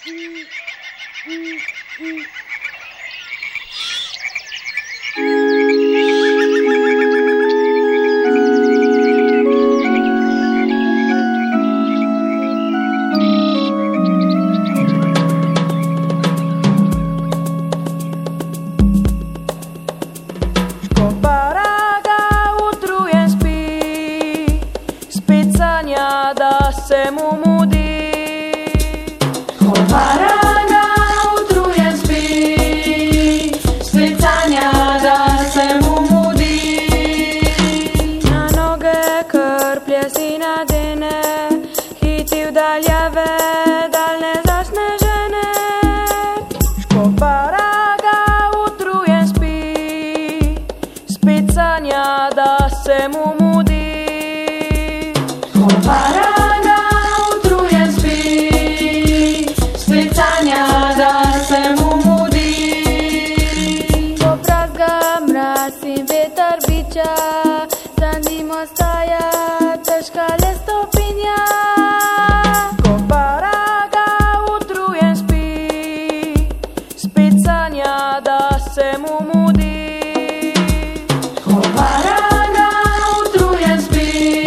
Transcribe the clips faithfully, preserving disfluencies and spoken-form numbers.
Da se mu mudi, ko baraga utrujen spi, spet sanja, da se mu mudi. Na noge krplje si nadene, hiti v daljave, daljne zasnežene. Ko baraga utrujen spi, spet sanja, da se mu mudi. Ko baraga utrujen spi, spet sanja, da se mu mudi. Ko prazga mraz in veter biča, za njim ostaja težka le stopinja. Ko baraga utrujen spi, spet sanja, da se mu mudi. Ko baraga utrujen spi,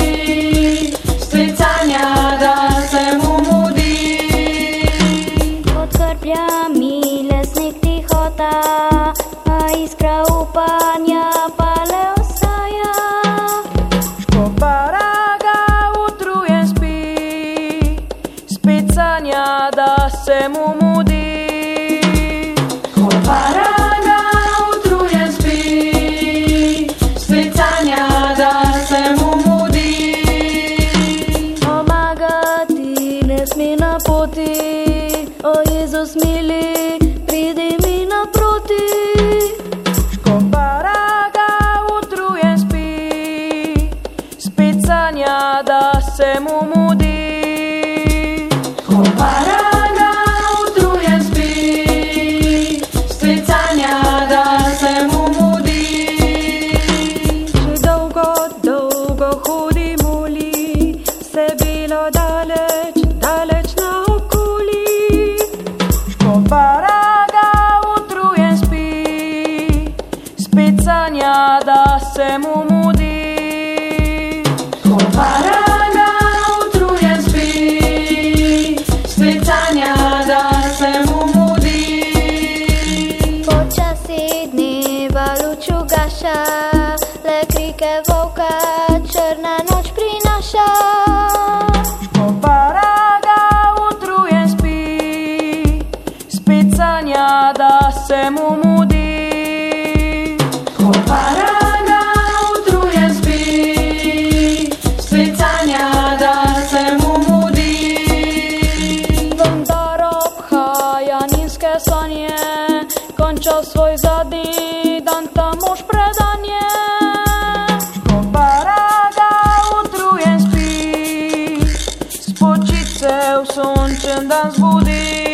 da se mu mudi. Od krplja mile sneg tihota, a iskra upanja pa le ostaja. Ko baraga utrujen spi, spet sanja, da se mu mudi. Ko baraga utrujen spi, spet sanja, da se mu mudi. Mi na poti, o Jezus mili, pridi mi naproti. Ko baraga utrujen spi, spet sanja, da se mu mudi. Ko baraga utrujen spi, spet sanja, da se mu mudi. Že dolgo, dolgo hodi moli, se bilo daleč, daleč naokoli. Ko baraga utrujen spi, spet sanja, da se mu mudi. Ko baraga utrujen spi, spet sanja, da se mu mudi. Počasi dneva luč ugaša, le krike volka črna noč prinaša. Ko baraga utrujen spi, spet sanja, da se mu mudi. Ko baraga utrujen spi, spet sanja, da se mu mudi. Vendar obhaja nizke sanje, končal svoj zadnji dan ta mož predanje. Ko baraga utrujen spi, spočit se v sončen dan zbudi.